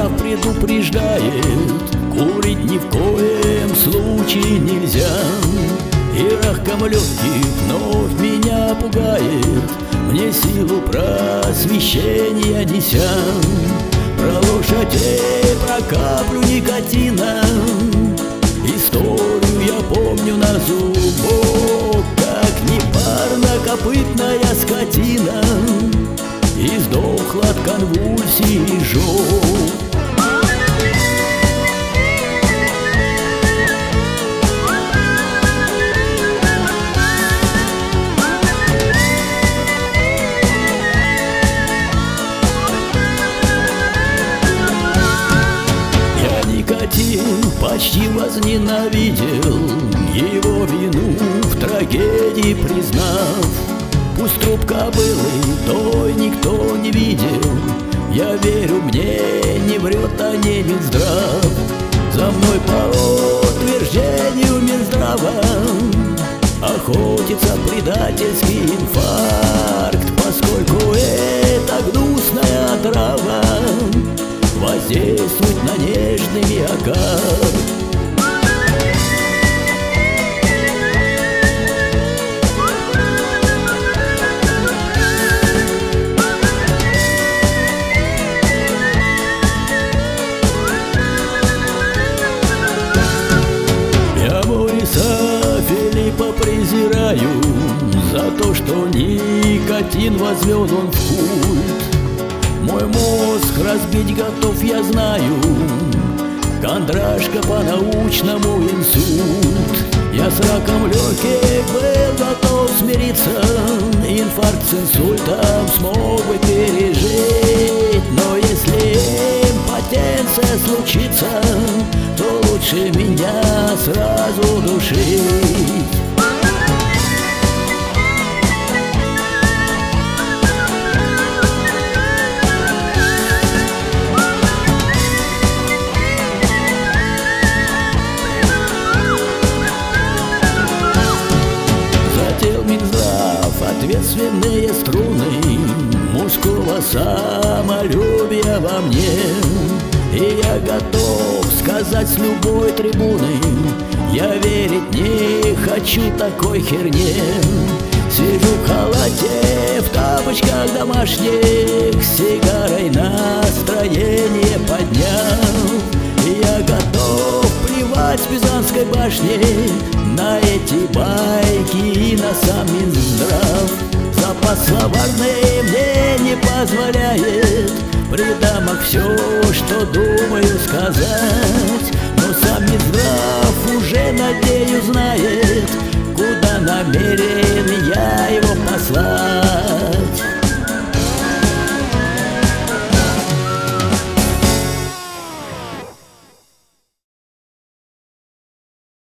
предупреждает: курить ни в коем случае нельзя. И раком легких вновь меня пугает, мне силу просвещения неся. Про лошадей, про каплю никотина историю я помню на зубок. Как непарнокопытная скотина издохла от конвульсий и жёг. Почти возненавидел его вину, в трагедии признав. Пусть труп кобылы той никто не видел, я верю, мне не врет, а не Минздрав. За мной по утверждению Минздрава охотится предательский инфаркт, поскольку это гнусная отрава воздействует на нежный миокард. Я Бориса Филиппа презираю за то, что никотин возвел он в культ. Мой мозг разбить готов, я знаю, Кондрашка по-научному инсульт. Я с раком легких был готов смириться, инфаркт с инсультом смог бы пережить. Но если импотенция случится, то лучше меня сразу душить. Ответственные струны мужского самолюбия во мне, и я готов сказать с любой трибуны: я верить не хочу такой херне. Сижу в халате, в тапочках домашних, с сигарой настроение подняв. И я готов плевать с Пизанской башни на эти байки и на сам Минздрав. Запас словарный мне не позволяет придамок все, что думаю сказать. Но сам Минздрав уже, надеюсь, знает, куда намерен я его послать.